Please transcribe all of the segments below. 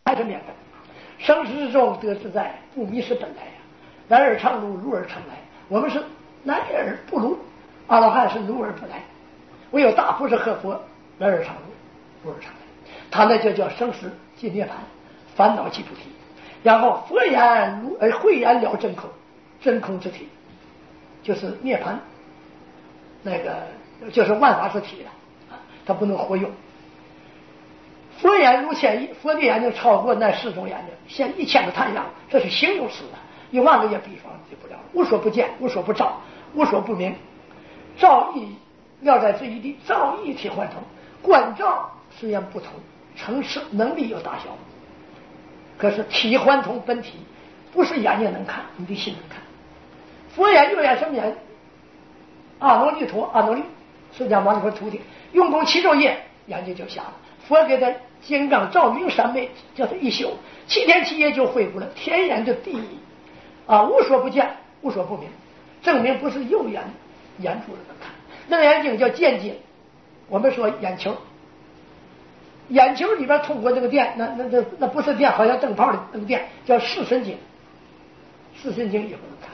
还是面本。生死之中得自在，不迷失本来呀。来而常如，如而常来。我们是来而不如，阿罗汉是如而不来。唯有大菩萨和佛来而常如，如而常来。他那就叫生死即涅槃，烦恼即菩提。然后佛言慧言了真空，真空之体就是涅槃，那个就是万法之体了，它不能活用。佛眼如千亿，佛的眼睛超过那10种眼睛，现1000个太阳，这是形容词的，10000个也比方就不了。无所不见，无所不照，无所不明。照义要在这一地，照义体幻通，观照虽然不同，层次能力有大小，可是体幻通本体，不是眼睛能看，你的心能看。佛眼右眼什么眼？阿耨利陀，阿耨利，释迦牟尼佛徒弟，用功7昼夜，眼睛就瞎了。佛给他金刚照明3昧，叫他一宿7天7夜就恢复了天眼的第一无所不见，无所不明，证明不是右眼眼珠子能看。那眼睛叫见睛，我们说眼球，眼球里边通过这个电，那不是电，好像灯泡的那个电，叫视神经，视神经也不能看。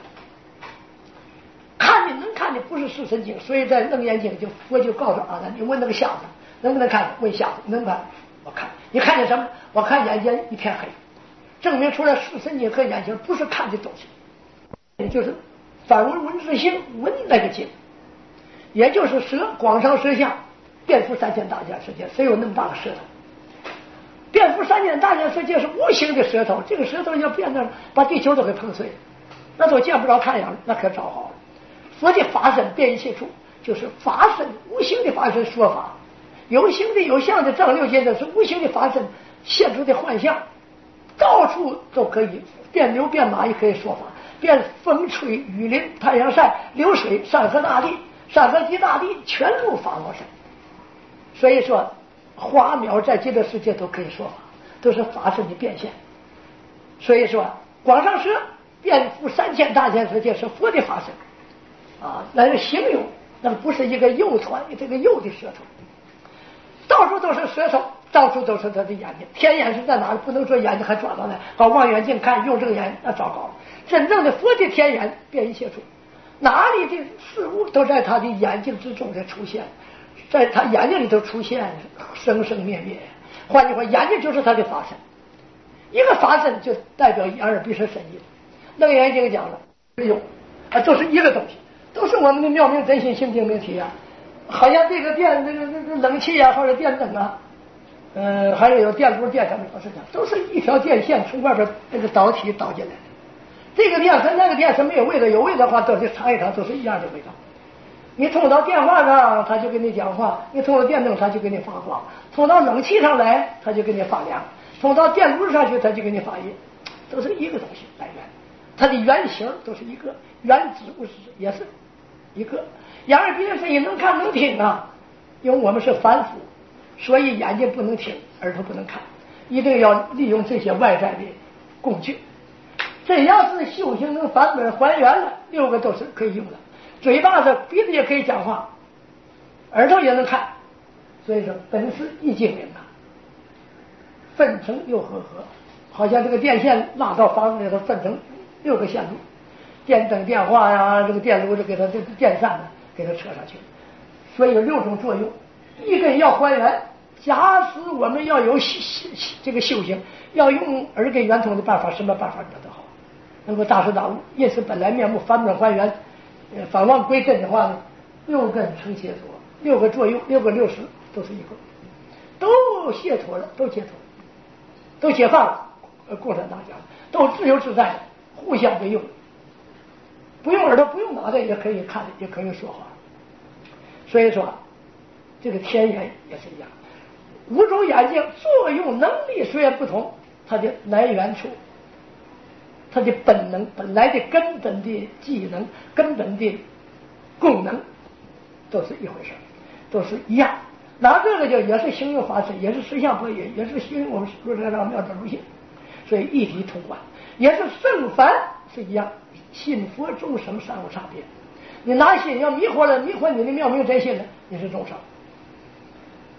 看的能看的不是视神经，所以在楞严经佛就告诉阿难，你问那个瞎子能不能看？问瞎子能看？我看。你看见什么？我看眼前一片黑，证明出来视神经和眼睛不是看的东西，也就是反闻闻之性，闻那个境，也就是舌广长舌相，遍覆3000大千世界，谁有那么大的舌头？遍覆3000大千世界是无形的舌头，这个舌头要变成把地球都给碰碎，那都见不着太阳，那可找好了。佛的法身遍一切处，就是法身无形的法身说法，有形的有相的正六界的是无形的法身现出的幻象，到处都可以，变牛变马也可以说法，变风吹雨淋太阳晒流水山河大地，山河及大地全入法王身。所以说花鸟在极乐世界都可以说法，都是法身的变现。所以说广长舌遍覆3000大千世界是佛的法身来形容，那不是一个右团，这个右的舌头，到处都是舌头，到处都是他的眼睛。天眼是在哪里？不能说眼睛还转到来，搞望远镜看，用这个眼那糟糕了。真正的佛的天眼遍一切处，哪里的事物都在他的眼睛之中在出现，在他眼睛里头出现，生生灭灭。换句话，眼睛就是他的法身，一个法身就代表眼耳鼻舌身意。楞严经讲了，都是一个东西，都是我们的妙明真心性定明体好像这个电这个冷气或者电灯还有电路电什么都是一条电线从外边那个导体导进来的。这个电和那个电是没有味道，有味道的话都是尝一尝都是一样的味道。你通到电话上他就跟你讲话，你通到电灯他就给你发光，通到冷气上来他就给你发凉，通到电路上去他就给你发音，都是一个东西来源，它的原型都是一个，原子物质也是一个。眼耳鼻舌身意能看能听因为我们是凡夫，所以眼睛不能听，耳朵不能看，一定要利用这些外在的工具。这要是修行能返本还原了，6个都是可以用的。嘴巴子鼻子也可以讲话，耳朵也能看，所以说本是一精灵分成6合，好像这个电线拉到房子里头分成6个线路，电灯电话这个电路就给它这个电扇给它扯上去，所以有6种作用。一根要还原，假使我们要有这个修行，要用耳根圆通的办法，什么办法比较好？能够大彻大悟，因此本来面目返本还原，返妄归真的话呢，6根成解脱，6个作用，6个60都是一个，都解脱了，都解脱，都解放了。共产党讲都自由自在，互相为用，不用耳朵不用脑袋也可以看，也可以说话。所以说这个天眼也是一样，5种眼睛作用能力虽然不同，它的来源处，它的本能本来的根本的技能根本的功能都是一回事，都是一样。拿这个就也是形容法身，也是实相合一，也是形容我们说这个妙德如性，所以一体通贯，也是圣凡是一样，信佛众生三无差别。你拿心要迷惑了，迷惑你的妙明真心了，你是众生。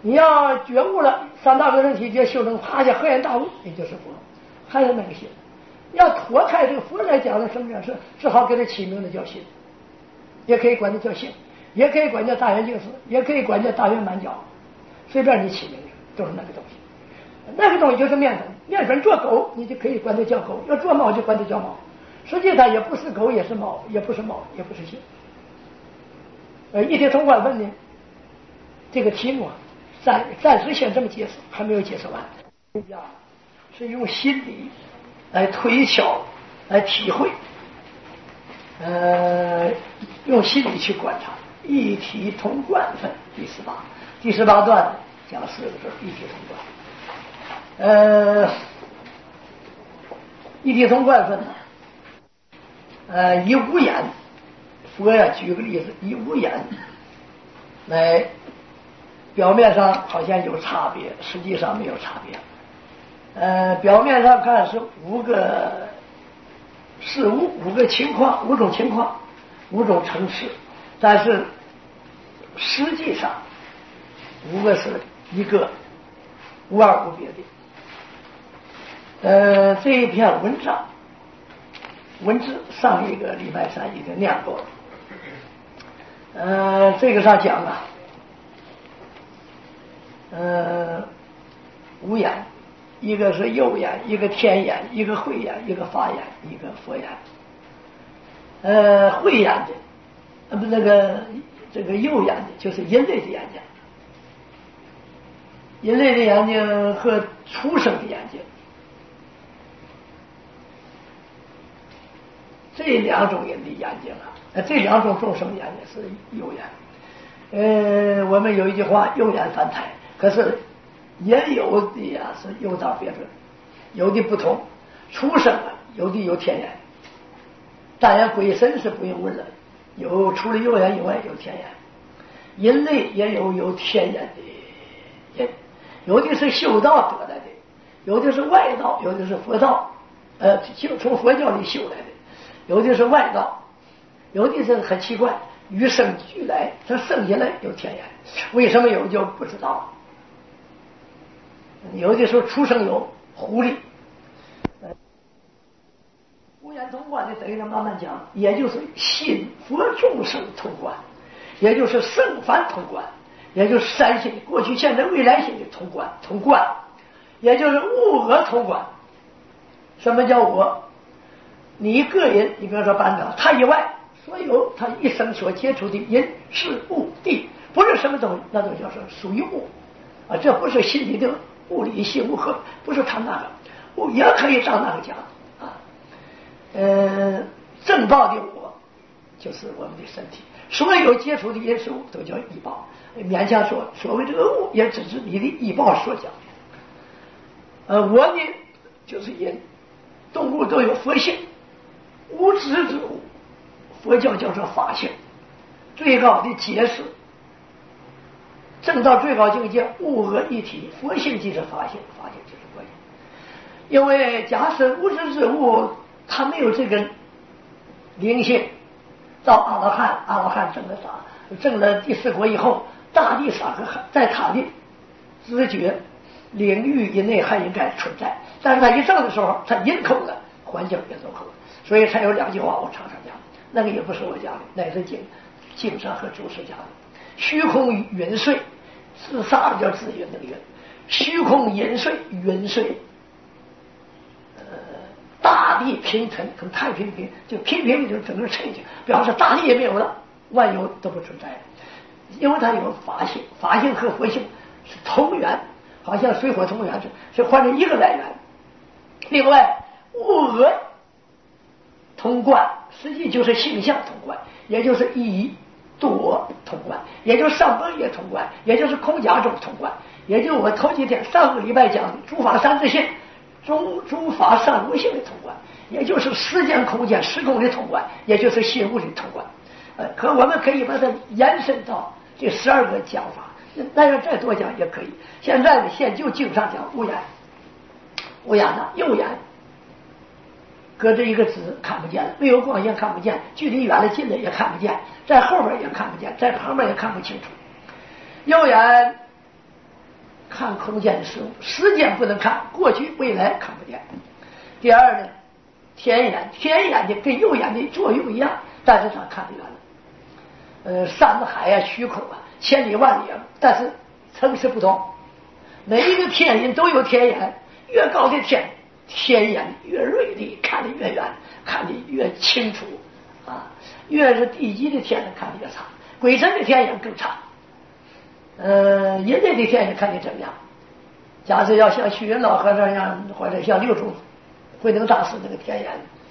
你要觉悟了，三大个人体觉修成趴下赫然大悟，也就是佛，还有那个心。要脱开这个佛来讲的什么叫是，只好给他起名的叫心，也可以管它叫性，也可以管叫大圆净思，也可以管叫大圆满教，随便你起名都是那个东西。那个东西就是面粉，面粉做狗，你就可以管它叫狗；要做猫就管它叫猫。实际上也不是狗，也是猫，也不是猫，也不是性。一体通观问呢，这个题目暂时先这么解释，还没有解释完。是用心理来推敲，来体会，用心理去观察。一体通观分第18段讲4个字：一体通观。一体通观分以无眼，佛呀举个例子，以无眼来，表面上好像有差别，实际上没有差别。表面上看是5个事物，5个情况，5种情况，5种层次，但是实际上5个是一个无二无别的。这一篇文章文字上一个礼拜三已经念过了。这个上讲啊，无眼，一个是右眼，一个天眼，一个慧眼，一个法眼，一个佛眼。慧眼的，不，这个右眼的就是人类的眼睛，人类的眼睛和畜生的眼睛。这2种人的眼睛啊，这2种众生眼睛是右眼。我们有一句话，右眼凡胎，可是也有的呀是有道别论，有的不同。畜生啊，有的有天眼，当然鬼神是不用问了，有除了右眼以外有天眼。人类也有天眼的人，有的是修道得来的，有的是外道，有的是佛道，就从佛教里修来的。有的是外道，有的是很奇怪，与生俱来，他生下来有天眼，为什么有就不知道。有的时候出生有狐狸。无眼通观的等于慢慢讲，也就是心佛众生通观，也就是圣凡通观，也就是三性过去现在未来性的通观，也就是物我通观。什么叫我？你个人，你比如说班长，他以外所有他一生所接触的人事物地，不是什么东西，那都叫做属于物啊。这不是心理的物理性物和，不是他那个物，也可以照那个讲啊。正报的我就是我们的身体，所有接触的人事物都叫医报，勉强说所谓这个物也只是你的医报所讲的。我呢就是人，动物都有佛性。无知之物，佛教叫做法性，最高的解释，证到最高境界，物我一体，佛性即是法性，法性就是佛性。因为假设无知之物它没有这个灵性，到阿罗汉证了啥？证了第4国以后，大地上在他的知觉领域以内还应该存在，但是他一证的时候，他隐空了，环境也都空了。所以才有2句话我常常讲，那个也不是我讲的，乃是经上和祖师讲的。虚空云碎，自啥叫自云那个云？虚空云碎，云碎，大地平沉，跟太平平，就平平就整个沉静，表示大地也没有了，万有都不存在了，因为它有法性，法性和佛性是同源，好像水火同源是换成一个来源。另外，物我通观实际就是性相通观，也就是一多通观，也就是上本业通观，也就是空假中通观，也就是我头几天上个礼拜讲的诸法三自性，诸法三无性的通观，也就是时间空间时空的通观，也就是心物的通观。可我们可以把它延伸到这12个讲法，但是再多讲也可以。现在呢，先就经上讲无眼，无眼呢，右眼隔着一个纸看不见了，没有光线看不见，距离远了近了也看不见，在后边也看不见，在旁边也看不清楚。右眼看空间的事物，时间不能看，过去未来看不见。第二呢，天眼睛跟右眼的作用一样，但是它看得远了。山海啊，虚空啊，千里万里啊，但是层次不同。每一个天人都有天眼，越高的天眼越锐利，看得越远，看得越清楚啊。越是低级的天眼看得越差，鬼神的天眼更差。人类的天眼看得怎么样？假设要像虚云老和尚一样，或者像六祖慧能大师那个天眼，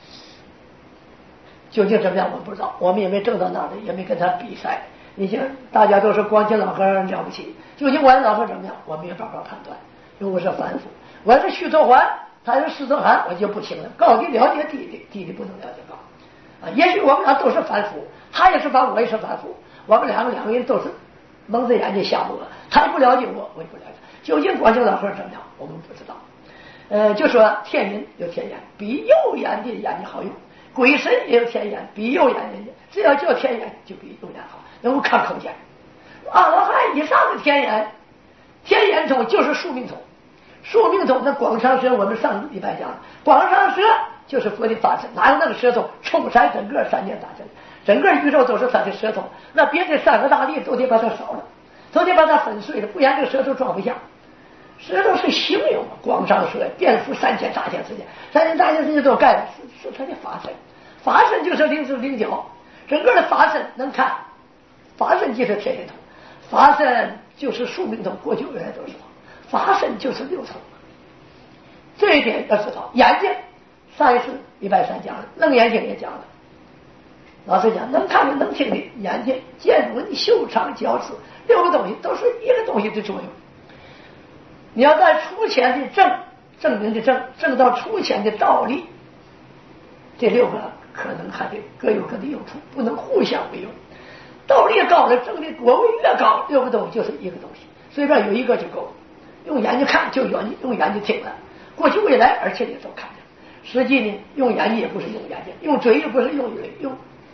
究竟怎么样我们不知道，我们也没挣到那里，也没跟他比赛。你像大家都说光天老和尚了不起，究竟我的老和怎么样，我没有办法判断，因为我是凡夫。我是须陀洹，他是狮子罕，我就不行了。高的了解低的不能了解高啊。也许我们俩都是凡夫，他也是凡夫，我也是凡夫，我们两个人都是蒙着眼睛瞎摸，他也不了解我，我也不了解。究竟光天老和尚怎么样，我们不知道。就说天人有天眼，比右眼的眼睛好用；鬼神也有天眼，比右眼的眼睛，只要叫天眼就比右眼好，能够看空间。阿罗汉以上的天眼通就是宿命通。宿命通那广长舌，我们上礼拜讲，广长舌就是佛的法身，哪有那个舌头冲山整个三界大阵，整个宇宙都是他的舌头，那别的三个大力都得把它烧了，都得把它粉碎了，不然这个舌头装不下。舌头是形容广长舌，遍覆三千大千世界，三千大千世界都盖了，是他的法身。法身就是灵手灵脚，整个的法身能看，法身即是天眼通，法身就是宿命通，过去未来都知道，法身就是六通。这一点要知道。眼睛上一次礼拜三讲了，楞严经也讲了，老师讲能看的能听的眼睛、见闻、嗅尝、觉知六个东西都是一个东西的作用。你要在出前的证明的证到出前的道理，这六个可能还得各有各的用处，不能互相为用。道理高了，证的果位越高，六个东西就是一个东西，随便有一个就够了。用眼睛看就用眼睛听了，过去未来而且也都看着。实际呢，用眼睛也不是用眼睛，用嘴也不是用嘴，用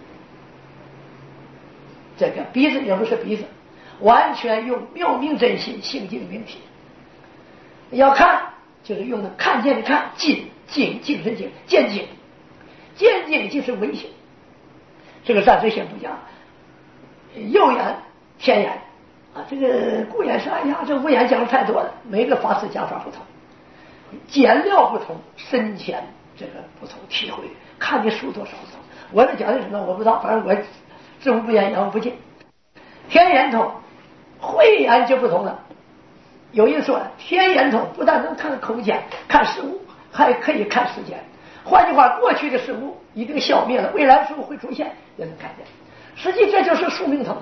这个鼻子也不是鼻子，完全用妙明真心性净明体。要看就是用的看见的看，精神精，见精就是微性。这个暂时先不讲。右眼天眼啊，这个顾眼是哎呀，这无眼讲的太多了，每个法师讲法不同，简料不同，深浅这个不同，体会看的书多少不同。我这讲的什么我不知道，反正我知无不言，言无不尽。天眼通，慧眼就不同了。有人说天眼通不但能看空间、看事物，还可以看时间。换句话，过去的事物已经消灭了，未来的事物会出现，也能看见。实际这就是宿命通。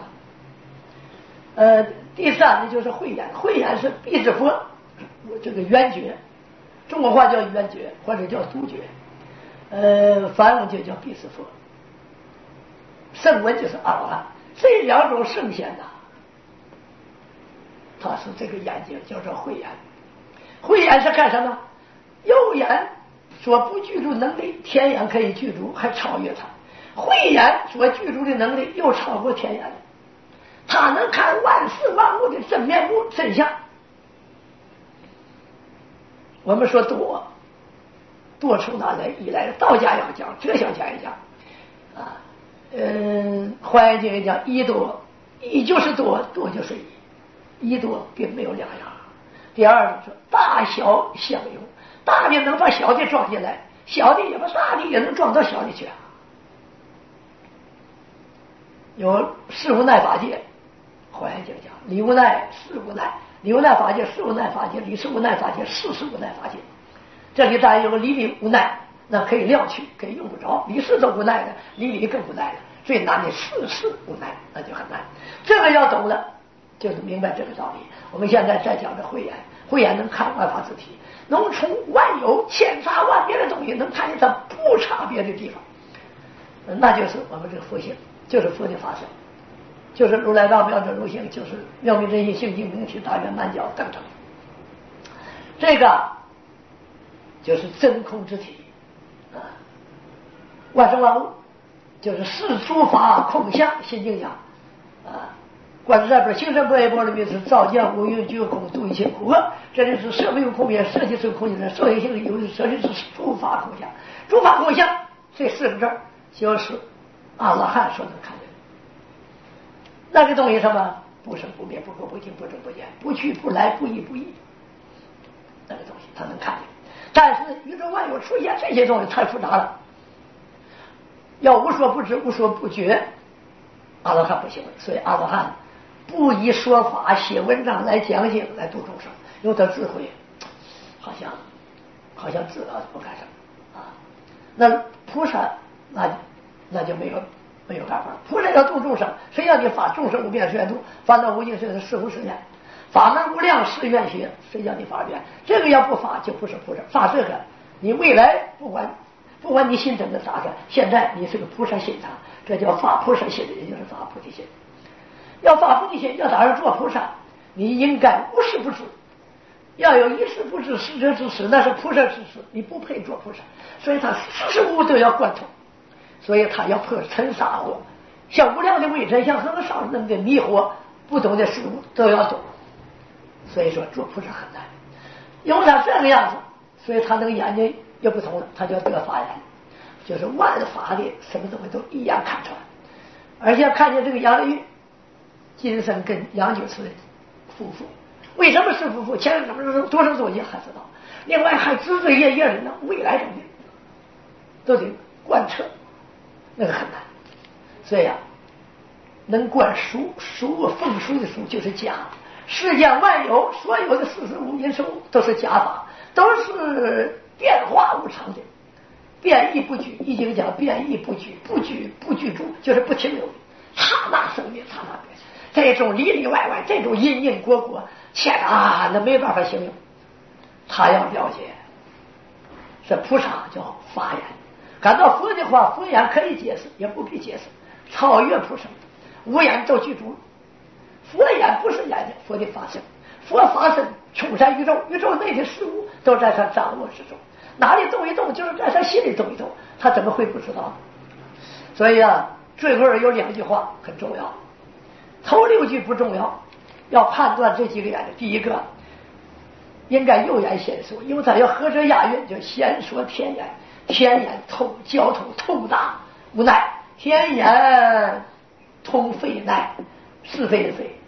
第三呢就是慧眼，慧眼是必之佛，这个圆觉，中国话叫圆觉或者叫独觉，梵文就叫必之佛，圣文就是阿罗汉。这两种圣贤呐，他是这个眼睛叫做慧眼。慧眼是干什么？右眼所不具足能力，天眼可以具足，还超越它。慧眼所具足的能力又超过天眼，他能看万事万物的真面目真相。我们说多从哪来？一来道家要讲，哲学家也讲啊。华严经也讲一多，一就是多，多就是一，一多并没有两样。第二说大小相用，大的能把小的装进来，小的也把大的也能装到小的去。有事无奈法界，华严经讲理无奈事无奈，理无奈法界事无奈法界，理事无奈法界事无奈法界。这里当然有个理无奈，那可以撂去，可以用不着。理事都无奈了，理更无奈了。最难的事无奈，那就很难。这个要懂了，就是明白这个道理。我们现在再讲这慧眼，慧眼能看万法之体，能从万有千差万别的东西，能看见它不差别的地方，那就是我们这个佛性，就是佛的法身，就是如来道妙者如性，就是妙明真心性净明体大圆满教等等。这个就是真空之体啊，万生万物就是世诸法空相，心经讲啊， 观自在本行深般若波罗蜜是照见无云具空度一切苦厄，这里是色没有空也，色即是空也，色有性有色即是诸法空相，诸法空相这四个字就是阿罗汉所能看见的。那个东西什么？不生不灭，不垢不净，不增不减，不去不来，不依不异，那个东西他能看见。但是宇宙万有出现这些东西太复杂了，要无所不知无所不觉，阿罗汉不行。所以阿罗汉不以说法写文章来讲经来度众生，因为他智慧好像知道不干什么啊。那菩萨那就没有办法。菩萨要度众生，谁让你发众生无边誓愿度，烦恼无尽是誓无誓愿，法门无量誓愿学，谁叫你发愿？这个要不发就不是菩萨。发这个，你未来不管你心中的啥事，现在你是个菩萨心肠，这叫发菩萨心，也就是发菩提心。要发菩提心，要咋样做菩萨？你应该无事不知，要有一事不知十者之事，那是菩萨之事，你不配做菩萨。所以他事事物都要贯通，所以他要破尘沙惑，像无量的微尘，像很少那么的迷惑，不懂的事物都要懂。所以说做菩萨很难，因为他这个样子，所以他那个眼睛也不同了，他叫得法眼，就是万法的什么东西都一眼看穿。而且看见这个杨丽玉今生跟杨九慈夫妇，为什么是夫妇？前世什么多少东西还知道，另外还日日夜夜的呢，未来东西都得贯彻，那个很难。所以啊，能观书奉书的书就是假。世间万有所有的事实物因事物都是假法，都是变化无常的，变异不居。易经讲变异不居，不居住，就是不停留的，刹那生灭，刹那变。这种里里外外，这种因因果果，那没办法形容。他要了解，这菩萨叫法眼。感到佛的话，佛眼可以解释，也不必解释，超越菩萨，无眼都居住。佛眼不是眼睛，佛的法身，佛法身充塞宇宙，宇宙内的事物都在他掌握之中，哪里动一动，就是在他心里动一动，他怎么会不知道？所以啊，最后有两句话很重要，头六句不重要，要判断这几个眼睛。第一个应该右眼先说，因为他要合着押韵，就先说天眼，天眼通交通通达无奈，天眼通肺奈是非的非，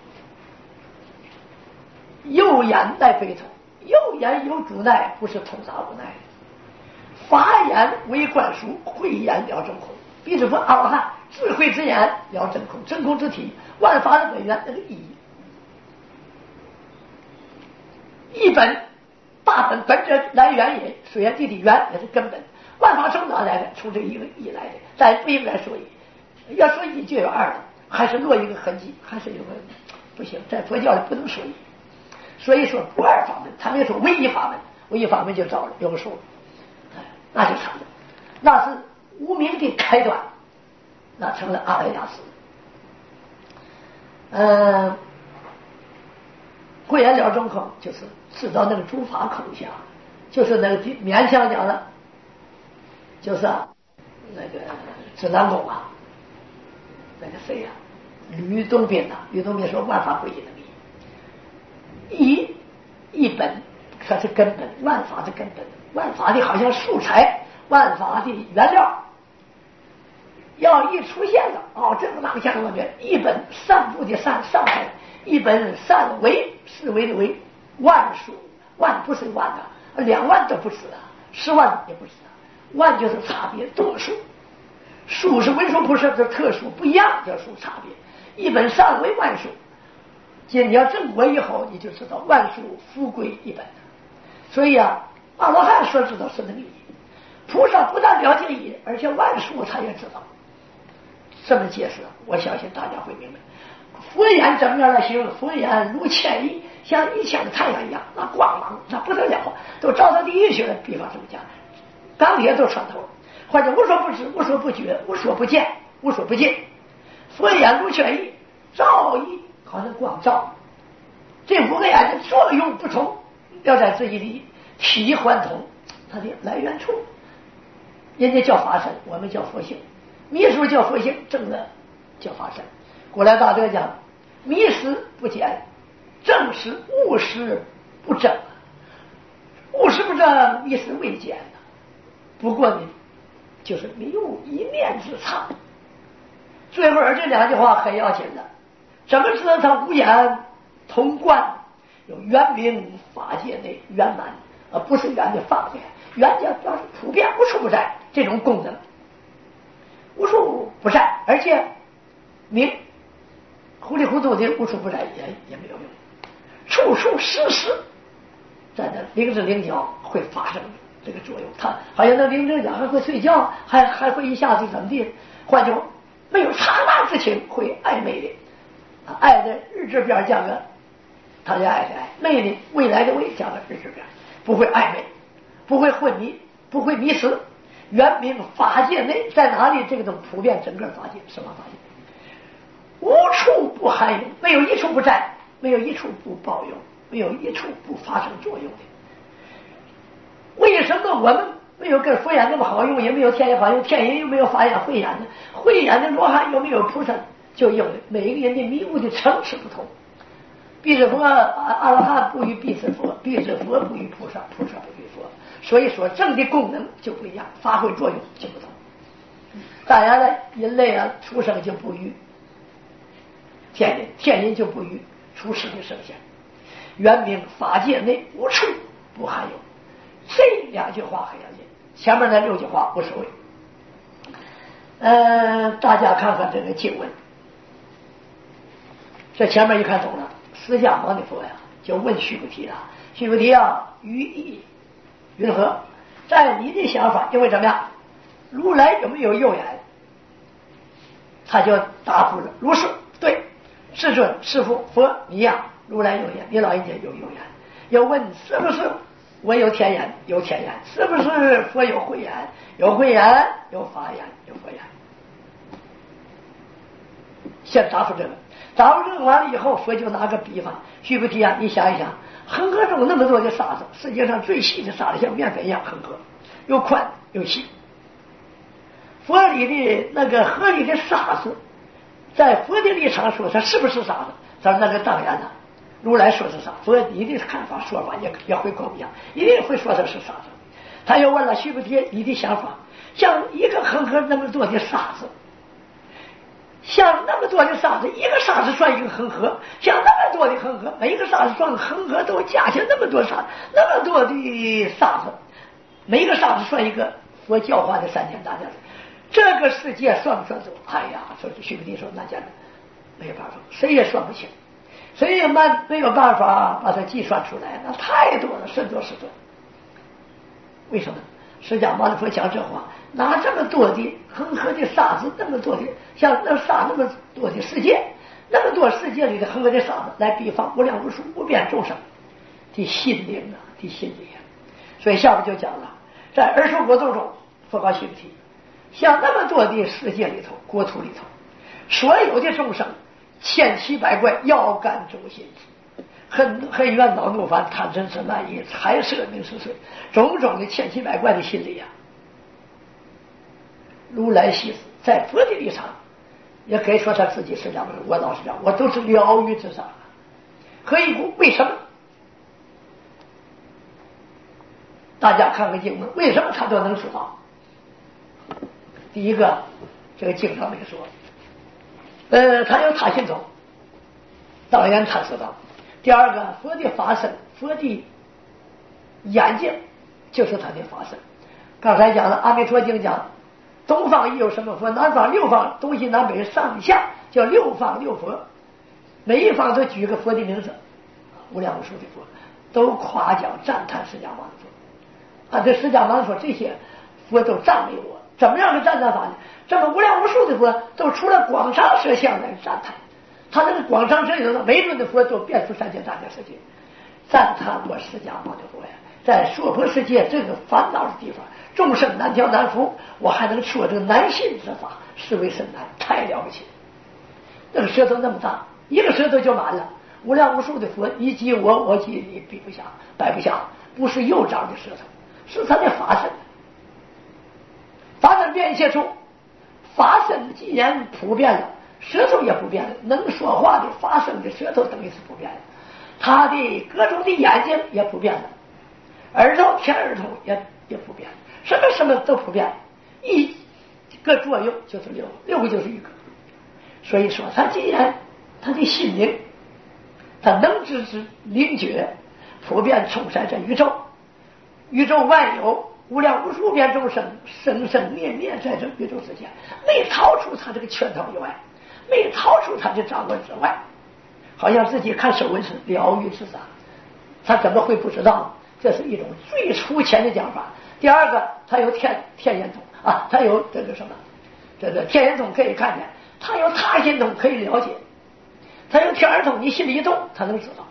右眼乃非通，右眼有主奈，不是通达无奈。法眼为观书，慧眼了真空。彼此说阿罗汉智慧之眼了真空，真空之体，万法的本源那个意义。一本大本，本者来源也，水源地理源也是根本。万法从哪来的？从这一个意来的。但不应该说一，要说一就有二了，还是落一个痕迹，还是有个不行，在佛教里不能说一。所以说不二法门，他没说唯一法门，唯一法门就找了有个数，那就成了，那是无明的开端，那成了阿赖耶识。慧眼了真空，就是知道那个诸法空相，就是那个勉强讲了，就是那个指南宫啊，那个谁呀，吕洞宾呐，吕洞宾说万法归一那个一本，它是根本，万法的根本，万法的好像素材，万法的原料，要一出现了，这个那个像什么？一本散布的散上来，一本散为是为的为，万数，万不是万的，2万都不是啊，10万也不是啊，万就是差别多数，数是文殊菩萨的特殊不一样，叫数差别，一本散为万数。你要证果以后，你就知道万数富贵一本。所以啊，阿罗汉所知道是那个意义，菩萨不但了解意，而且万数他也知道。这么解释，我相信大家会明白。佛眼怎么样来形容？佛眼如千亿，像1000个太阳一样，那光芒那不得了，都照到地狱去了。比方这么讲，钢铁都穿透，或者无所不知、无所不觉、无所不见、无所不尽。佛眼如千亿，照一好像光照。这5个眼的作用不同，要在自己的体还同，它的来源处。人家叫法身，我们叫佛性；秘书叫佛性，正的叫法身。古来大德讲， 迷失不见，正是物事不正，物事不正，迷失未见。不过呢，就是没有一面之差。最后这两句话很要紧的，怎么知道他无言通贯？有圆明法界内圆满，不是圆的放在，圆叫表示普遍无处不在这种功能，无处不在，而且明糊里糊涂的无处不在也没有用，处处时时在那灵之灵角会发生这个作用。他好像那灵之灵角还会睡觉，还会一下子怎么地，换句话没有刹那之情，会暧昧的，爱的日志边加个他的爱的爱，昧的未来的未加个日志边，不会暧昧，不会昏迷，不会迷失。圆明法界内在哪里？这个都普遍整个法界，什么法界？无处不含有，没有一处不在，没有一处不包容，没有一处不发生作用的。为什么我们没有跟佛眼那么好用，也没有天眼好用？天眼又没有法眼慧眼呢？慧眼的罗汉又没有菩萨？就因为每一个人的迷悟的层次不同。必是佛阿罗汉不与必是佛，必是佛不与菩萨，菩萨不与佛。所以说正的功能就不一样，发挥作用就不同。当然了，人类出生就不与天人，天人就不与出世的圣贤。圆明法界内无处不含有，这两句话很要紧，前面那6句话无所谓。大家看看这个经文，这前面一看懂了。释迦牟尼佛呀，就问须菩提了：“须菩提啊，于意云何？在你的想法，因为怎么样？如来有没有右眼？”他就答复了：“如是，对，世尊、师父、佛，你呀，如来有眼，你老人家有右眼。”又问：“是不是我有天眼？有天眼？是不是佛有慧眼？有慧眼？有法眼？有佛眼？”先答复这个。答复这个完了以后，佛就拿个比方：“须菩提啊，你想一想，恒河中那么多的沙子，世界上最细的沙子像面粉一样恒河，又宽又细。佛里的那个河里的沙子，在佛的立场说它是不是沙子？咱那个当然了，如来说是沙，佛你的看法说法也会跟我们一样，一定会说它是沙子。他又问了须菩提，你的想法，像一个恒河那么多的沙子。像那么多的沙子，一个沙子算一个恒河，像那么多的恒河，每一个沙子算恒河都加起来那么多沙，那么多的沙子，每一个沙子算一个佛教化的3千大家子，这个世界算不算走？哎呀，说须菩提说，那简直没有办法，谁也算不清，谁也没有办法把它计算出来，那太多了，甚多是多。为什么？释迦牟尼佛讲这话，拿这么多的恒河的沙子，那么多的像那沙那么多的世界，那么多世界里的恒河的沙子来比方无量无数无边众生的心灵的心理。所以下面就讲了，在儿童国度中，佛告须菩提，像那么多的世界里头，国土里头，所有的众生千奇百怪，要干中心，恨怨恼怒烦贪嗔痴慢疑财色名食睡，种种的千奇百怪的心理如来系在佛的立场，也可以说他自己是这样的。我老实讲，我都是了于之上。何以故？为什么？大家看看经文，为什么他都能说到？第一个，这个经上没说，他有他心中，当然他知道。第二个，佛的法身，佛的眼睛就是他的法身。刚才讲了，阿弥陀经讲，东方亦有什么佛，南方6方，东西南北上下叫6方6佛，每一方都举个佛的名字，无量无数的佛都夸奖赞叹释迦牟尼佛。对释迦牟尼佛这些佛都赞美我，怎么样的赞叹法呢？这么无量无数的佛都除了广长舌相来赞叹。他那个广长舌相，每一尊的佛都变出3千大千世界，赞叹我释迦牟尼佛呀！在娑婆世界这个烦恼的地方，众生难调难服，我还能说这个难信之法，是为甚难，太了不起！那个舌头那么大，一个舌头就满了，无量无数的佛，你及我，我及你，比不下，摆不下，不是又长的舌头，是他的法身。法身变一切处，法身既然普遍了， 舌头也不变了，能说话的发声的舌头等于是不变的，他的各种的眼睛也不变了，耳朵偏耳朵也不变，什么都不变，一个作用就是六个就是一个。所以说他既然他的心灵，他能知之灵觉，普遍充塞在宇宙万有无量无数遍众生生生灭灭在这宇宙之间，没逃出他这个圈套以外，没逃出他的掌握之外，好像自己看手纹是了于自在，他怎么会不知道？这是一种最粗浅的讲法。第二个，他有天眼通啊，他有这个什么，这个天眼通可以看见，他有他心通可以了解，他有天耳通，你心里一动，他能知道。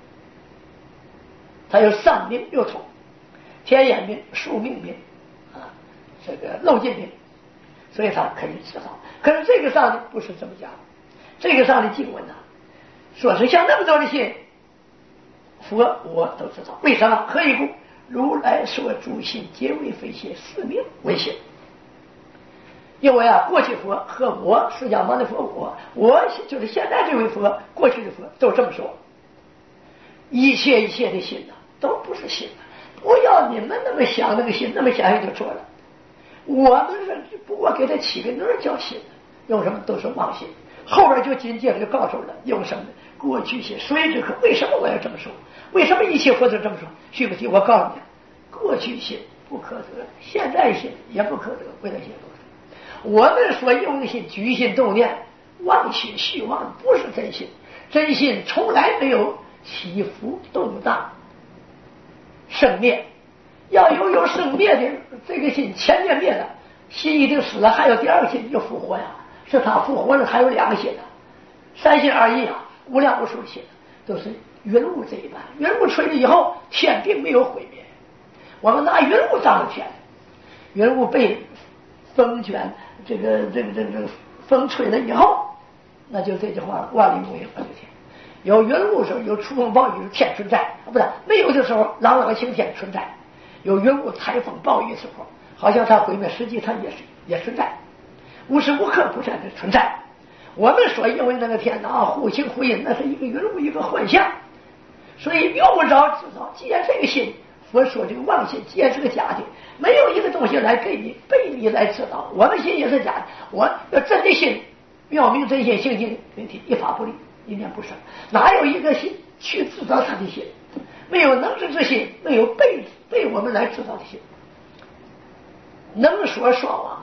他有三命六通，天眼命、宿命命啊，这个漏尽命，所以他可以知道。可是这个上呢不是这么讲，这个上的经文呢，说是像那么多的心，佛我都知道。为什么？何以故？如来说诸心皆为非心，是名为心。因为过去佛和我释迦牟尼佛，我就是现在这位佛，过去的佛都这么说。一切的心都不是心，不要你们那么想那个心，那么想就错了。我们是不过给他起个名叫心，用什么都是妄心。后边就紧接着就告诉了，用什么过去心，随之可。为什么我要这么说？为什么一切佛都这么说？须菩提，我告诉你，过去心不可得，现在心也不可得，未来心不可得。我们所用的心，举心动念，妄心虚妄，不是真心。真心从来没有起伏动荡生灭，要有生灭的这个心，前面灭了，心一定死了，还有第二个心就复活呀，是他复活了，还有两个心呢，三心二意啊，无量无数的心都是云雾这一般。云雾吹了以后，天并没有毁灭，我们拿云雾当了天，云雾被风卷，这个风吹了以后，那就这句话，万里无云万里天。有云雾的时候，有出风暴雨的天存在，不是没有的时候，朗朗晴天存在。有云雾台风暴雨的时候，好像它毁灭，实际它也存在，无时无刻不在这存在。我们所认为那个天互晴互阴，那是一个云雾，一个幻象，所以用不着知道。既然这个心，佛说这个妄心，既然是个假的，没有一个东西来给你被你来知道。我们心也是假的，我要真的心，妙明真心，性净明体，一法不离，一念不生。哪有一个心去知道他的心？没有能知之心，没有被我们来知道的心。能说双亡，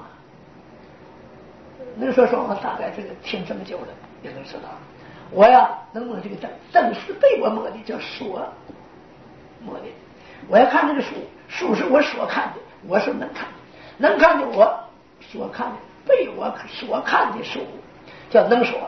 能说双亡，大概这个听这么久了也能知道。我能摸这个正是被我摸的叫所摸的。我要看这个书是我所看的，我是能看的，能看的我所看的，被我所看的书叫能说。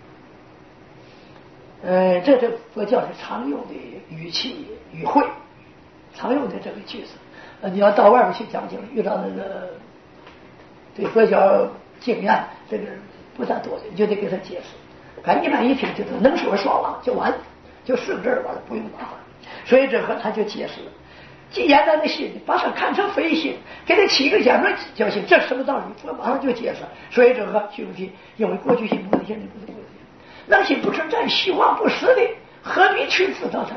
这佛教是常用的语气语汇，常用的这个句子。你要到外面去讲经，遇到那个对佛教经验这个不太多的，你就得给他解释。反正一般一听就是能说双亡就完了，就4个字完了，不用麻烦。所以这和他就解释了，既然他的心把它看成非心，给他起个假名叫心，这什么道理？佛马上就解释。所以这个须菩提，因为过去心不是现在不是过去心，那心不存在，虚妄不实的，何必去知道它？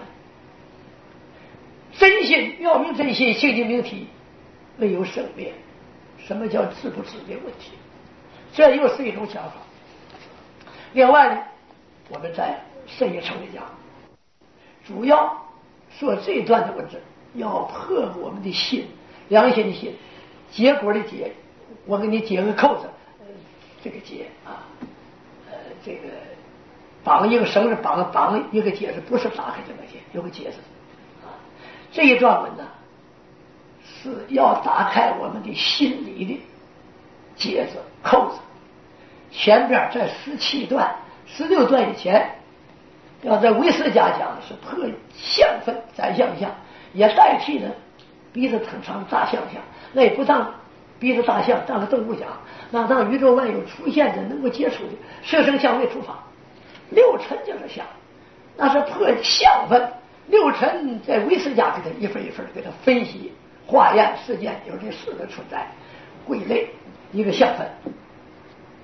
真心妙明真心，性净明体，没有生灭。什么叫知不知的问题？这又是一种想法。另外呢，我们在深一层里讲，主要说这一段的文字要破我们的心，良心的心，结果的结，我给你解个扣子，这个结这个绑一个绳子，绑一个结子，不是打开这个结，有个结子这一段文呢，是要打开我们的心理的结子扣子。前边在17段、16段以前，要在唯识家讲的是破相分宰相相，也代替了鼻子很长大象相，那也不当鼻子大象当个动物讲，那当宇宙万有出现的能够接触的色声香味触法，6尘就是相，那是破相分。6尘在唯识家给他一份一份给他分析化验事件，有这4个存在归类一个相分。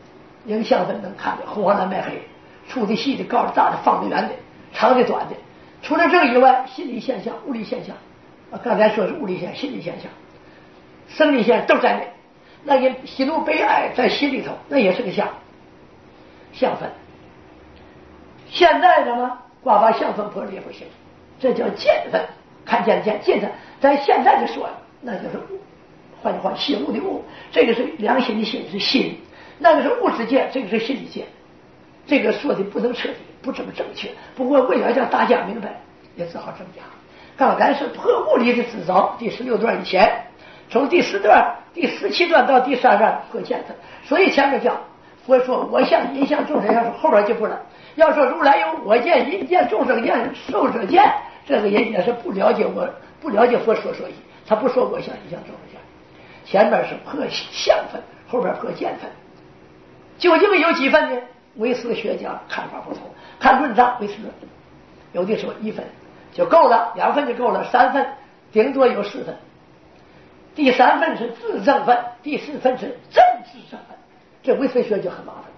影像分能看的红黄蓝白黑，粗的细的高的大的放的圆的长的短的。除了这个以外，心理现象物理现象刚才说是物理现象心理现象生理现象都在内。那个喜怒悲哀在心里头，那也是个相分。现在什么卦把相分破裂不行，这叫见分。看见见分咱现在就说那就是物，换句话心物的物，这个是良心的心是心，那个是物质界，这个是心理界。这个说的不能彻底，不这么正确，不过为了让大家明白也只好这么讲。刚才是破物理的制造第16段以前，从第10段第17段到第3段破见分。所以前面讲佛说我相因相众生相，后边就不了。要说如来有我见因见众生见寿者见，这个人也是不了解佛说义，他不说我相因相众生相。前面是破相分，后边破见分。究竟有几分呢？唯识学家看法不同，看论章唯识论，有的说1分就够了，2分就够了，3分顶多有4分，第3分是自证分，第4分是政治证分。这唯识学就很麻烦。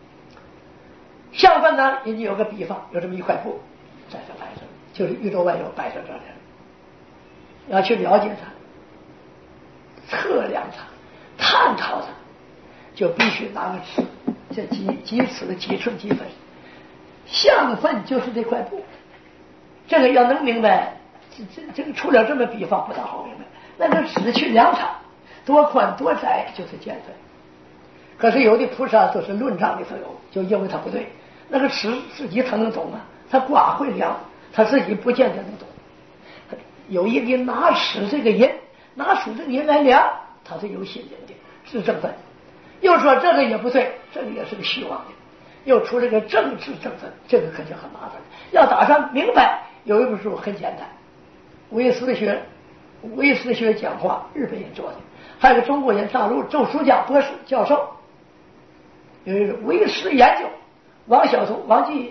相分呢，人家有个比方，有这么一块布在这摆着，就是宇宙万有摆在这里，要去了解它，测量它，探讨它，就必须拿个尺，这几尺的几寸几分，相分就是这块布。这个要能明白，这个除了这么比方不大好明白。那个尺去量它，多宽多窄就是见分。可是有的菩萨都是论章里头有，就因为他不对，那个尺自己他能懂啊，他卦会量，他自己不见得能懂。有一个拿尺这个人，拿尺这个人来量，他是有心人的，是正分。又说这个也不对，这个也是个虚妄的，又出这个政治正分，这个可就很麻烦了。要打算明白，有一本书很简单，唯识学讲话，日本人做的，还有个中国人大陆周书家博士教授，有一个唯识研究，王小旭、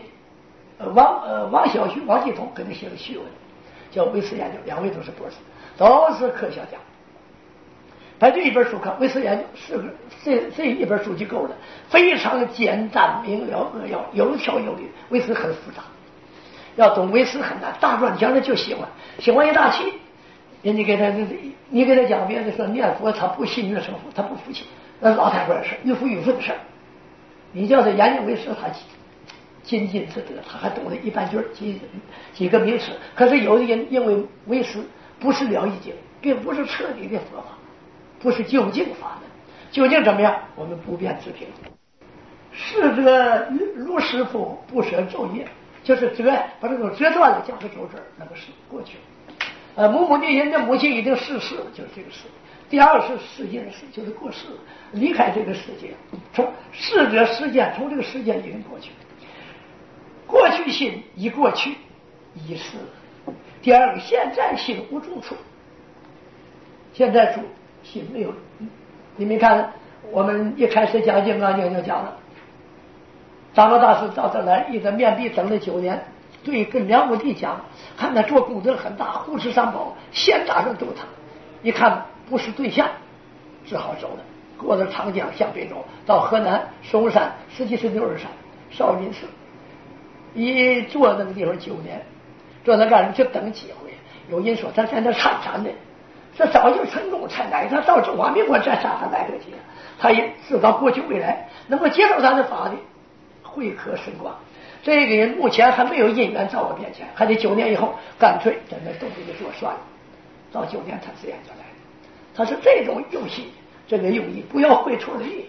王继同给他写了序文，叫唯识研究，两位都是博士，都是科学家。把这一本书看，唯识研究这一本书就够了，非常简单明了扼要，有条有理。唯识很复杂，要懂唯识很难，大专将来就喜欢一大气。人家给他，你给他讲别的说念佛，他不信任神佛，他不服气，那是老太婆的事，迂腐的事。你叫他研究唯识，他津津自得，他还懂得一半句几个名词。可是有的人因为唯识不是了义经，并不是彻底的佛法，不是究竟法门。究竟怎么样？我们不辩自评。逝者如师傅不舍昼夜，就是折，把这种折断了，讲个周折，那个是过去。母母的人的母亲已经逝世，就是这个事。第二是世间的事，就是过世，离开这个世界。从逝者时间，从这个时间已经过去，过去心已过去，已逝。第二个，现在心无住处，现在住心没有。你们看，我们一开始讲经刚经就讲了，长老大师到这来，一直面壁等了9年。对，跟梁武帝讲，看他做功德很大，护持三宝，先打上斗他。一看不是对象，只好走了。过了长江，向北走，到河南嵩山，实际是牛耳山少林寺。一坐那个地方9年，坐那干什么？就等机会。有人说他在那参禅的，这早就成功才来，他到中华民国再上他来得及。他也知道过去未来能够接受他的法的，慧可深广。这个人目前还没有因缘到我面前，还得9年以后，干脆在那洞里做算了。到9年他自然就来了。他是这种用心，这个用意不要会错了意。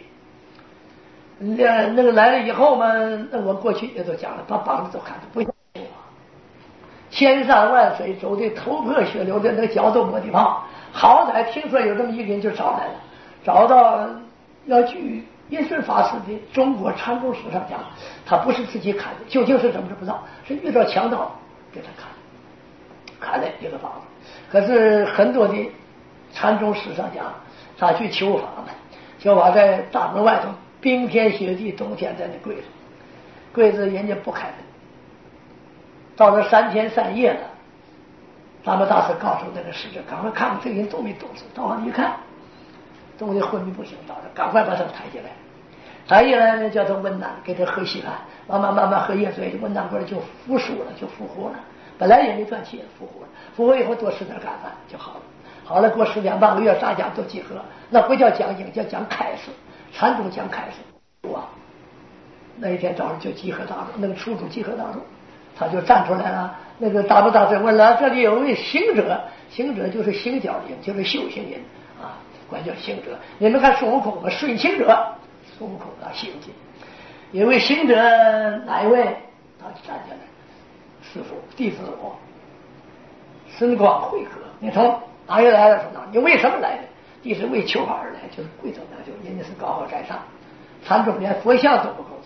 那个来了以后嘛，那我过去也都讲了，把膀子都看着不要千山万水走的头破血流的，那个脚都磨地泡。好歹听说有这么一个人就找来了，找到要据印顺法师的中国禅宗史上讲，他不是自己砍的，究竟是怎么不知道，是遇到强盗给他砍了一个膀子。可是很多的禅宗史上讲，他去求法嘛，求法在大门外头，冰天雪地，冬天在那跪着人家不开门。到了3天3夜了，咱们大师告诉那个使者，赶快看看这个人冻没冻死。到那一看，冻得昏迷不醒，到这赶快把他抬起来。 他一来呢，叫他文南给他喝稀饭，慢慢喝热水，文南过来就复苏了，就复活了。本来也没断气，复活了。复活以后多吃点干饭就好了。好了，过10天半个月，大家都集合，那不叫讲经，叫讲开示。禅宗讲开示，哇！那一天早上就集合大众，那个处主集合大众，他就站出来了。那个大不大尊问了，这里有位行者，行者就是行脚人，就是修行人啊，管叫行者。你们看孙悟空，顺行者，孙悟空啊，西游记有位行者哪一位？他就站起来，师父，弟子我身光会合，你从哪里来的？从哪？你为什么来的？弟子为求法而来，就是跪着那就人家是高高在上，禅宗连佛像都不够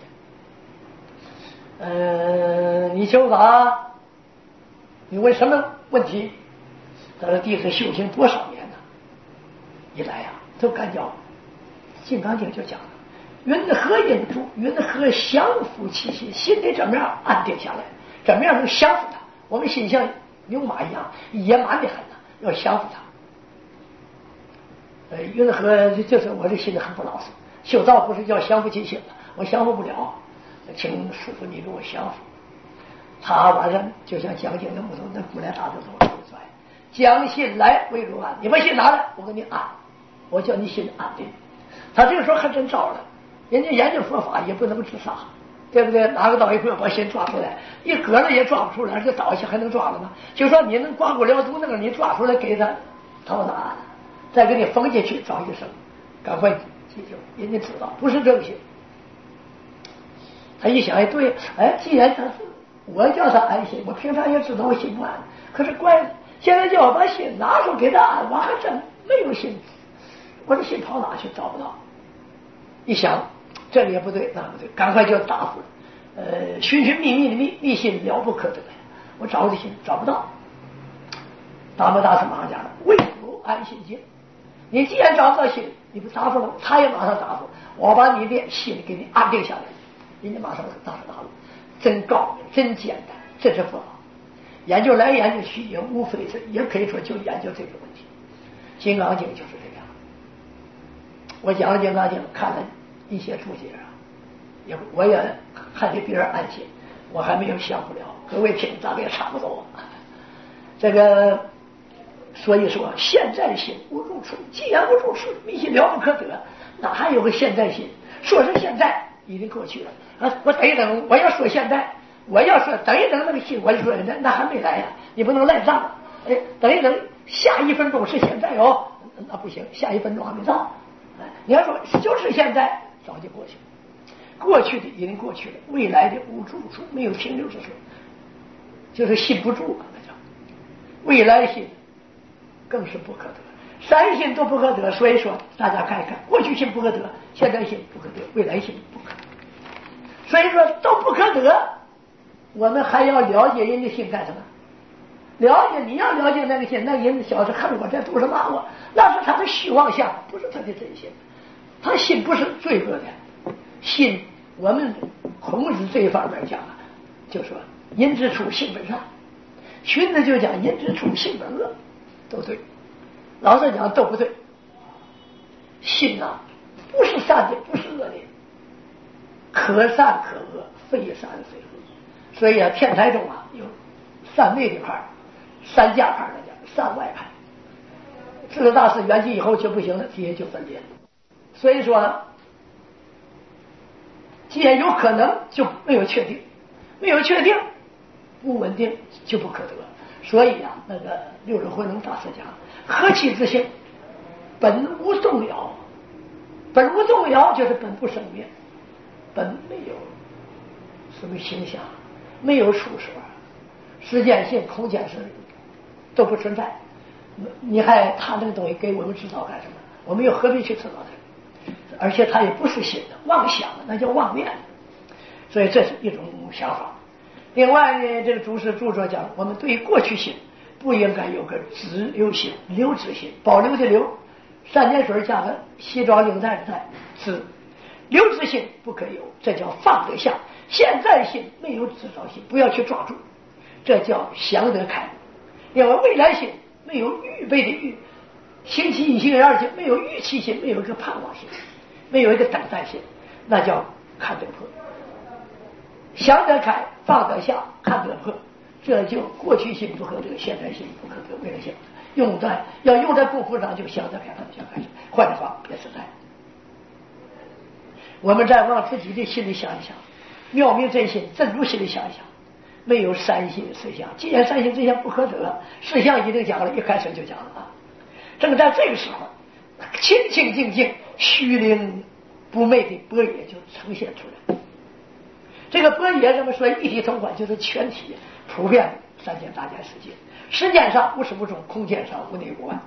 去。你求法，你问什么问题？他说弟子修行多少年了？一来呀，都干叫《金刚经》就讲了，云何应住？云何降伏其心？心得怎么样安定下来？怎么样能降服它？我们心像牛马一样野蛮的很呐，要降服它。云何就是我这心里很不老实，修道不是叫降服其心的，我降服不了，请师父你给我降服。他晚上就像讲经的木头，那古来大头头出来，将心来为如安，你把心拿来，我给你安，我叫你心安定。他这个时候还真招了，人家研究佛法也不能自杀，对不对？拿个刀一块把心抓出来，一割了也抓不出来，这倒下还能抓了吗？就说你能刮骨疗毒那个，你抓出来给他，他把他安了，再给你缝进去找医生，赶快急救。人家知道不是正心，他一想，哎，对，哎，既然他是我叫他安心，我平常也知道我心不安，可是怪了，现在叫我把心拿出给他安，我还真没有心，我的心跑哪去？找不到。一想，这里也不对，那不对，赶快就答复了。寻寻觅觅的觅心了不可得呀！我找的心找不到。达摩大师马上讲了，为汝安心经。你既然找不到心，你不答复了，他也马上答复，我把你的心给你安定下来。人家马上大师答复，真高明，真简单，这是佛法。研究来研究去，也无非是也可以说就研究这个问题。金刚经就是这样。我讲了金刚经，看了一些注解啊，我也看给别人安心，我还没有降不了。各位听，咱们也差不多。这个所以说，现在心无住处，既然无住处，迷心了不可得，哪还有个现在心？说是现在已经过去了啊！我等一等，我要说现在，我要说等一等那个心，我就说那还没来呀、你不能赖账。哎，等一等，下1分钟是现在哦，那不行，下1分钟还没到。哎，你要说就是现在，早就过去了，过去的已经过去了，未来的无住处，没有停留之处，就是心不住啊，那叫未来心更是不可得，三心都不可得。所以说大家看一看，过去心不可得，现在心不可得，未来心不可得，所以说都不可得，我们还要了解人的心干什么？了解，你要了解那个心，那人小时恨我，这都是骂我，那是他的虚妄相，不是他的真心。他心不是罪恶的心，我们孔子这一方面讲啊，就说人之初性本善，荀子就讲人之初性本恶，都对。老实讲都不对。心啊，不是善的，不是恶的，可善可恶，非善非恶。所以啊，天台中啊有三昧的派，三家派来讲，三外派。智者大师圆寂以后就不行了，底下就分裂。所以说，既然有可能，就没有确定，没有确定，不稳定就不可得。所以啊，那个六祖慧能大师讲，何其之性，本无动摇。本无动摇就是本不生灭，本没有什么形象，没有处所，时间性、空间是都不存在。你还他这个东西给我们制造干什么？我们又何必去制造它？而且它也不是心的，妄想的，那叫妄念。所以这是一种想法。另外呢，这个祖师著作讲，我们对于过去心不应该有个止留心、留止心，保留的留，三点水加个西装领带的带，止留止心不可有，这叫放得下。现在心没有制造心，不要去抓住，这叫想得开。因为未来心没有预备的预，星期一、星期二心没有预期心，没有一个盼望心，没有一个等待心。 那叫看得破。想得开，放得下，看得破，这就过去心不可得，现在心不可得，为了想要用在功夫上，就想得开，放得下，开始。换句话也是在我们再往自己的心里想一想，妙明真心真如心里想一想，没有三心四相。既然三心四相不可得，四相已经讲了，一开始就讲了啊。正在这个时候，清清净净、虚灵不昧的般若就呈现出来。这个般若这么说，一体通观，就是全体普遍的三界大千世界，时间上无始无终，空间上无内无外。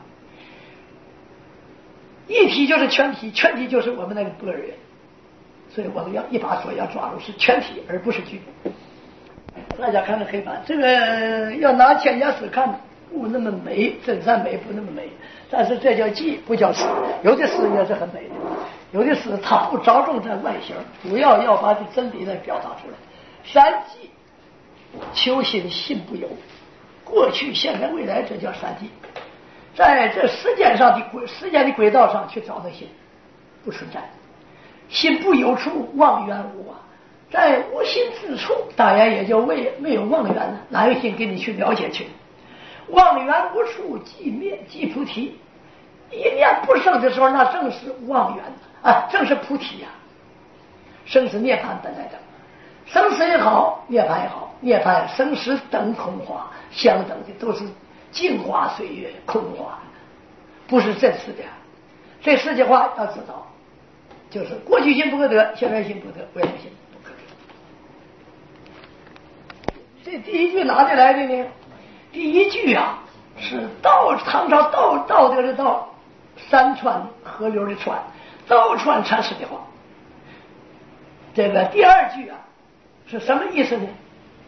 一体就是全体，全体就是我们那个般若。所以我们要一把锁要抓住是全体，而不是局部。大家看看黑板，这个要拿千家史看不那么美，真善美不那么美，但是这叫记不叫诗。有的诗也是很美的，有的诗它不着重在外形，主要要把这真理来表达出来。三记，求心信不由，过去现在未来，这叫三记。在这时间的轨道上去找那心不存在，心不有处，妄缘无啊。在无心之处，当然也就没有妄缘了，哪有心给你去了解去？妄缘无处，即灭即菩提。一念不生的时候，那正是妄缘啊，正是菩提呀、生死涅槃本来的，生死也好，涅槃也好，涅槃生死等空花，相等的都是镜花水月，空花，不是真实的。这世界话要知道，就是过去心不可得，现在心不得，未来心不可得。这第一句哪里来的呢？第一句啊是唐朝道德的道，山川河流的川，道川禅师的话。这个第二句啊是什么意思呢？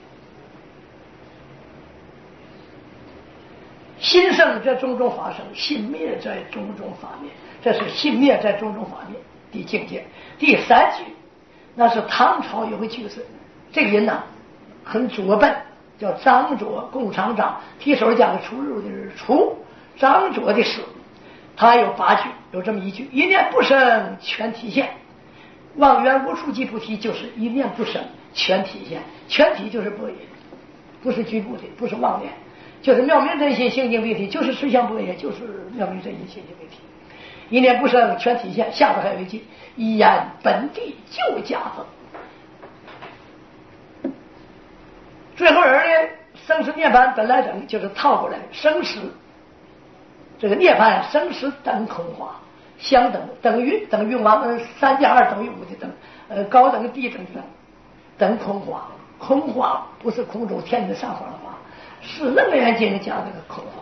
心生在种种法生，心灭在种种法灭，这是心灭在种种法灭的境界。第三句那是唐朝有个句子，这个人呢很拙笨，叫张卓，共长张，提手讲出入的是出，张卓的诗，他有8句，有这么一句：一念不生全体现，妄缘无处即菩提，就是一念不生全体现，全体就是般若，不是局部的，不是妄念，就是妙明真心性净为体，就是实相般若，就是妙明真心性净为体。一念不生全体现，下边还有一句：一言本地就家风。最后人呢，生死涅槃本来等，就是套过来，生死这个涅槃生死等空花，相等等于我们3加2等于5的等，高等低等的等空花，空花不是空中天的上方的花，是楞严经讲这个空花。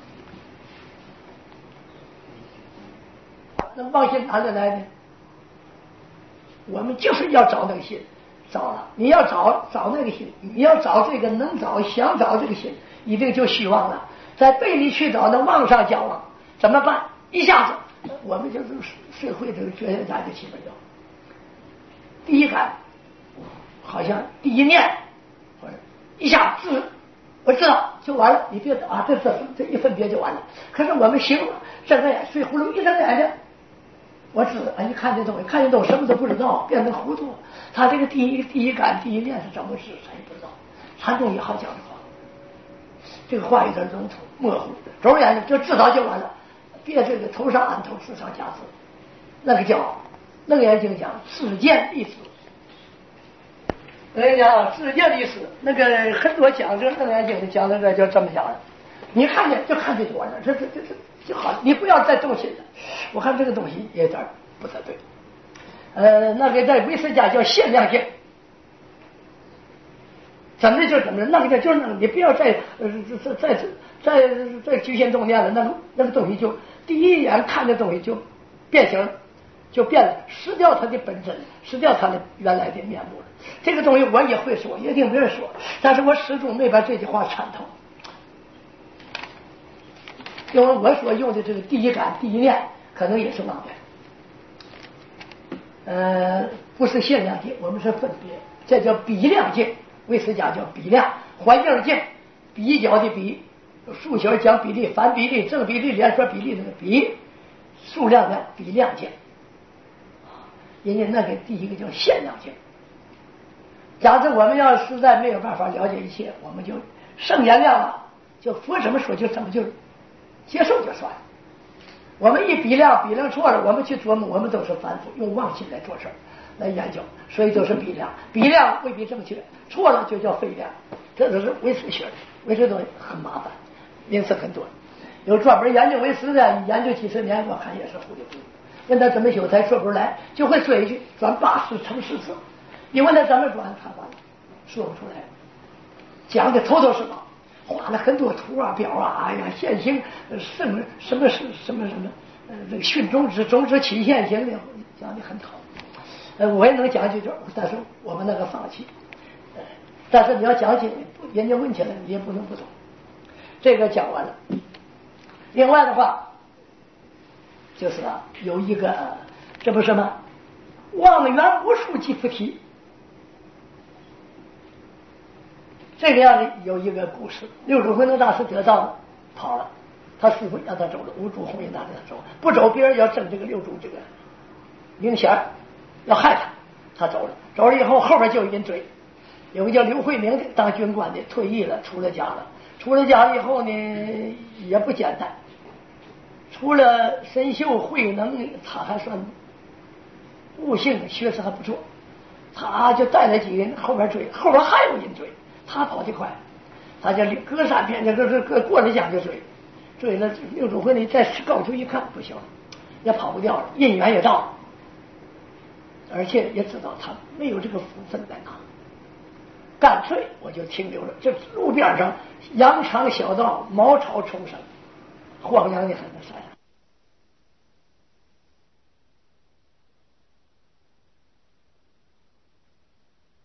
那妄心哪里来呢？我们就是要找那个心，找了，你要找那个心，你要找这个能找想找这个心，一定就虚妄了。在背里去找，那妄上交往怎么办？一下子我们就是社会这个哲学家就起不了。第一感好像第一念或者一下子我知道就完了，你别啊，这一分别就完了。可是我们行了，睁个眼睡葫芦一睁眼睛，我知道，一看见东西，看见东西什么都不知道，变成糊涂。他这个第一感第一念是怎么治，他也不知道。禅宗也好讲的话，这个话有点笼统模糊，总而言之就知道就完了，别这个头上安头，字上加字，那个叫楞严经讲知见立知。楞严讲知见立知，那个很多讲这楞严经的讲那个就这么讲的，你看见就看见就完了，这就好了，你不要再动心了。我看这个东西有点不太对。那个在唯识家叫限量见，怎么就怎么，那个就是那个，你不要再局限重念了，那个东西就第一眼看的东西就变形，就变了，失掉它的本真，失掉它的原来的面目了。这个东西我也会说，也听别人说，但是我始终没把这句话参透。因为我所用的这个第一感第一念可能也是妄念，不是限量境，我们是分别，这叫比量境，唯识家叫比量，环境境，比较的比，数学讲比例，反比例，正比例，连说比例，那个比数量的比量境。 人家那个第一个叫现象性。假设我们要实在没有办法了解一切，我们就圣言量了，就佛怎么说就怎么就接受就算了。我们一比量错了，我们去琢磨，我们都是反复用妄心来做事来研究，所以都是比量未必正确，错了就叫废量，这都是唯识学的，唯识都很麻烦，名词很多。有专门研究唯识的，研究几十年，我看也是糊里糊涂。问他怎么修才说不出来，就会说一句转80成14次。你问他怎么转，他说不出来，讲的头头是道，画了很多图啊表啊，哎呀，现行什么这个训中之起现行的，讲的很好。我也能讲几句，但是我们那个放弃。但是你要讲经，人家问起来你也不能不懂。这个讲完了。另外的话，就是有一个这不是什么望远无数即菩提，这个样的有一个故事。六祖慧能大师得道了，跑了，他师父让他走了，无主弘忍大师他走，不走别人要争这个六祖这个名衔，要害他，他走了以后，后边就有人追。有个叫刘慧明的当军官的退役了，出了家以后呢也不简单，除了神秀慧能，他还算悟性的学识还不错，他就带了几个人后边追，后边还有人追，他跑得快，他就隔3天这过了江就追了六祖慧能在高处一看不行，也跑不掉了，姻缘也到了，而且也知道他没有这个福分在哪，干脆我就停留了。这路边上羊肠小道，茅草丛生，荒凉的很的山。